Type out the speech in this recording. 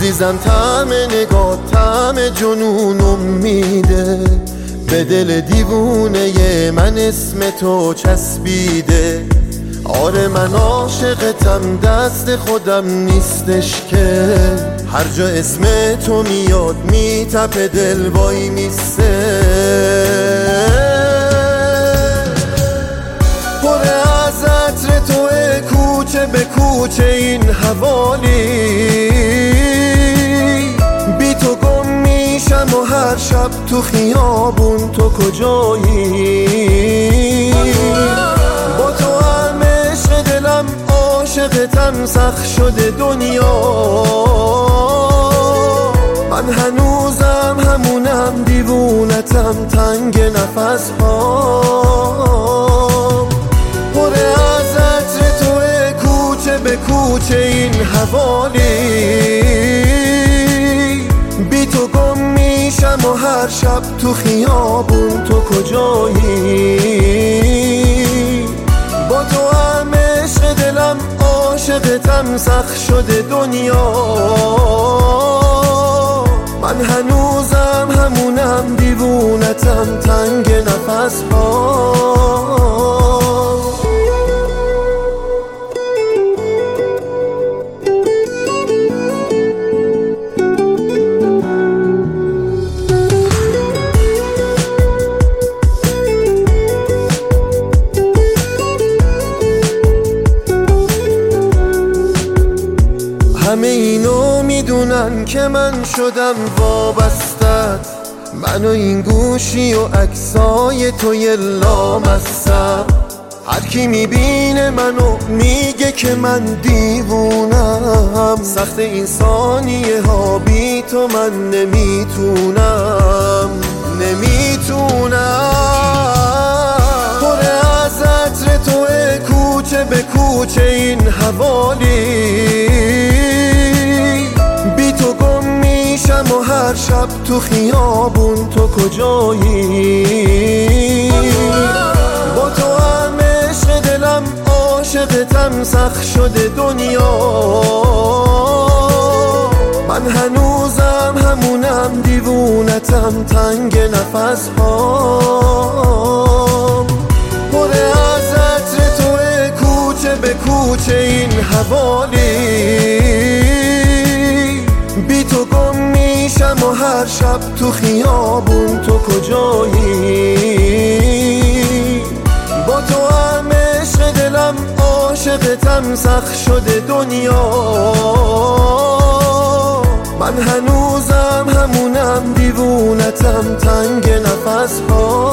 عزیزم طعم نگاه طعم جنونم میده، به دل دیوونه من اسم تو چسبیده. آره من عاشقتم دست خودم نیستش که، هر جا اسم تو میاد میتپه دل وای میسته. پر از عطر توه کوچه به کوچه این حوالی، بی تو گم میشم و هر شب تو خیابون تو کجایی. با تو هم عشق دلم عاشقتم سخت شده دنیا، من هنوزم همونم دیوونتم تنگ نفس ها. پر از عطر توه کوچه به کوچه این حوالی، بی تو گم میشم و هر شب تو خیابون تو کجایی. با تو هم عشق دلم عاشقتم سخت شده دنیا، من هنوزم همونم دیوونتم تنگ نفس ها. همه اینو میدونن که من شدم وابستت، من و این گوشی و عکسای توی لامصب. هر کی میبینه منو میگه که من دیوونم، سخت این ثانیه ها بی تو من نمیتونم. پر از عطر توه کوچه به کوچه این حوالی، بی تو گم میشم و هر شب تو خیابون تو کجایی. با تو هم عشق دلم عاشقتم سخت شده دنیا، من هنوزم همونم دیوونتم تنگ نفس ها. پر از عطر توه کوچه به کوچه این حوالی، بی تو گم میشم و هر شب تو خیابون تو کجایی. با تو هم عشق دلم عاشقتم سخت شده دنیا، من هنوزم همونم دیوونتم تنگ نفس ها.